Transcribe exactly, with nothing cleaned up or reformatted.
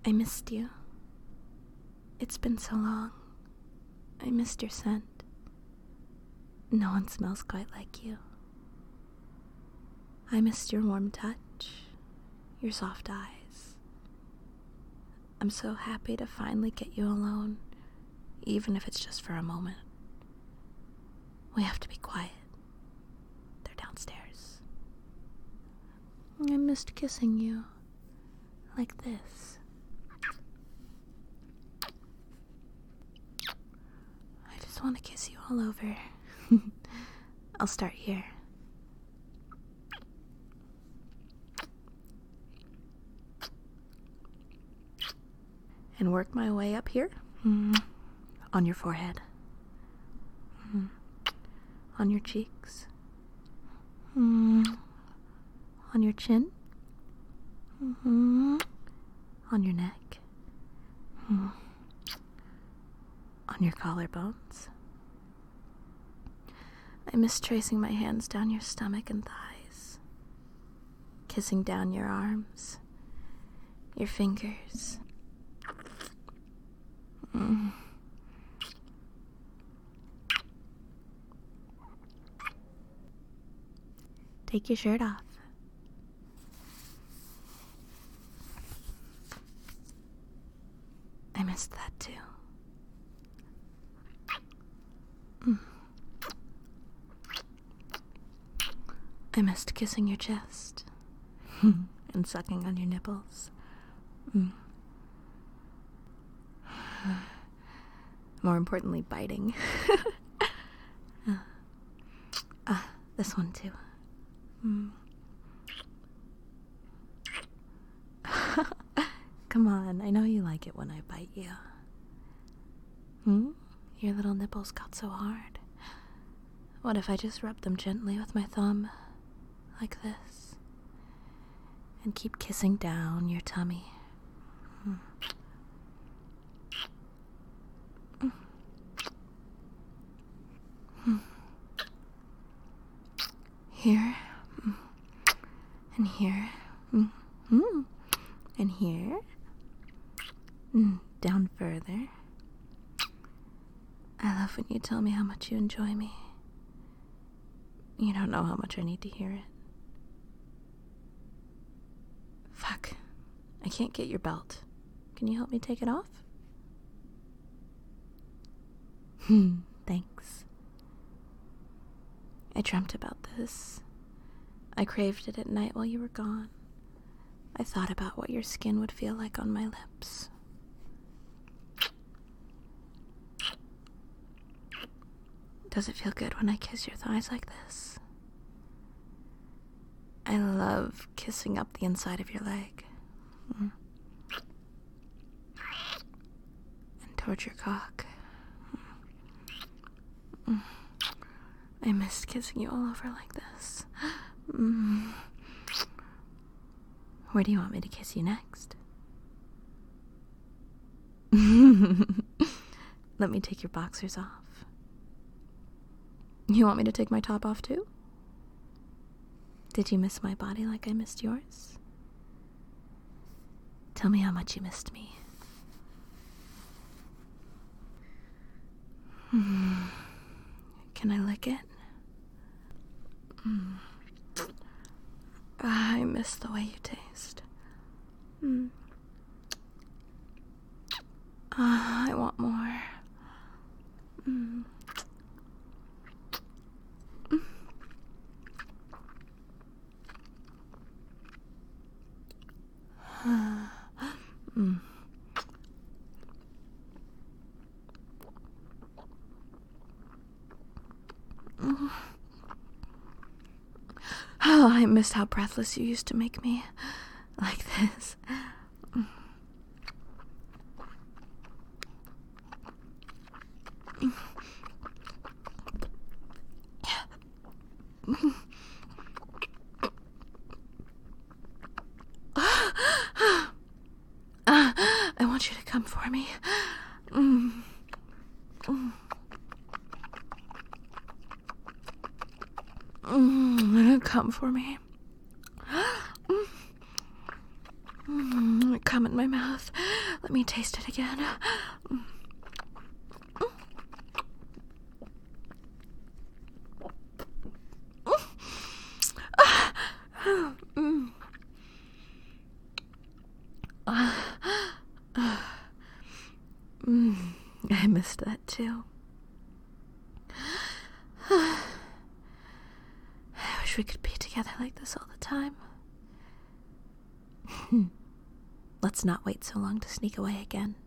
I missed you. It's been so long. I missed your scent. No one smells quite like you. I missed your warm touch, your soft eyes. I'm so happy to finally get you alone, even if it's just for a moment. We have to be quiet. They're downstairs. I missed kissing you, like this. I just want to kiss you all over. I'll start here. And work my way up here. Mm. On your forehead. Mm. On your cheeks. Mm. On your chin. Mm-hmm. On your neck. Mm. On your collarbones. I miss tracing my hands down your stomach and thighs. Kissing down your arms. Your fingers. Mm. Take your shirt off. I missed that too. Mm. I missed kissing your chest and sucking on your nipples. Mm. More importantly, biting. uh, uh, this one too. Mm. Come on, I know you like it when I bite you. Hmm? Your little nipples got so hard. What if I just rub them gently with my thumb, like this, and keep kissing down your tummy? Mm. Here, and here, and here, down further. I love when you tell me how much you enjoy me. You don't know how much I need to hear it. Fuck, I can't get your belt. Can you help me take it off? Hmm, thanks. I dreamt about this. I craved it at night while you were gone. I thought about what your skin would feel like on my lips. Does it feel good when I kiss your thighs like this? I love kissing up the inside of your leg. Mm. And towards your cock. Mm. I missed kissing you all over like this. Mm. Where do you want me to kiss you next? Let me take your boxers off. You want me to take my top off too? Did you miss my body like I missed yours? Tell me how much you missed me. Mm. Can I lick it? Mm. I miss the way you taste. Mm. Uh, I want more. Mm. Mm. Mm. Oh, I missed how breathless you used to make me. Like this. Mm. Mm. Uh, I want you to come for me. Mm. Mm. Mm. Come for me. Mm. Come in my mouth. Let me taste it again. Mm. Mm. I missed that too. I wish we could be together like this all the time. Let's not wait so long to sneak away again.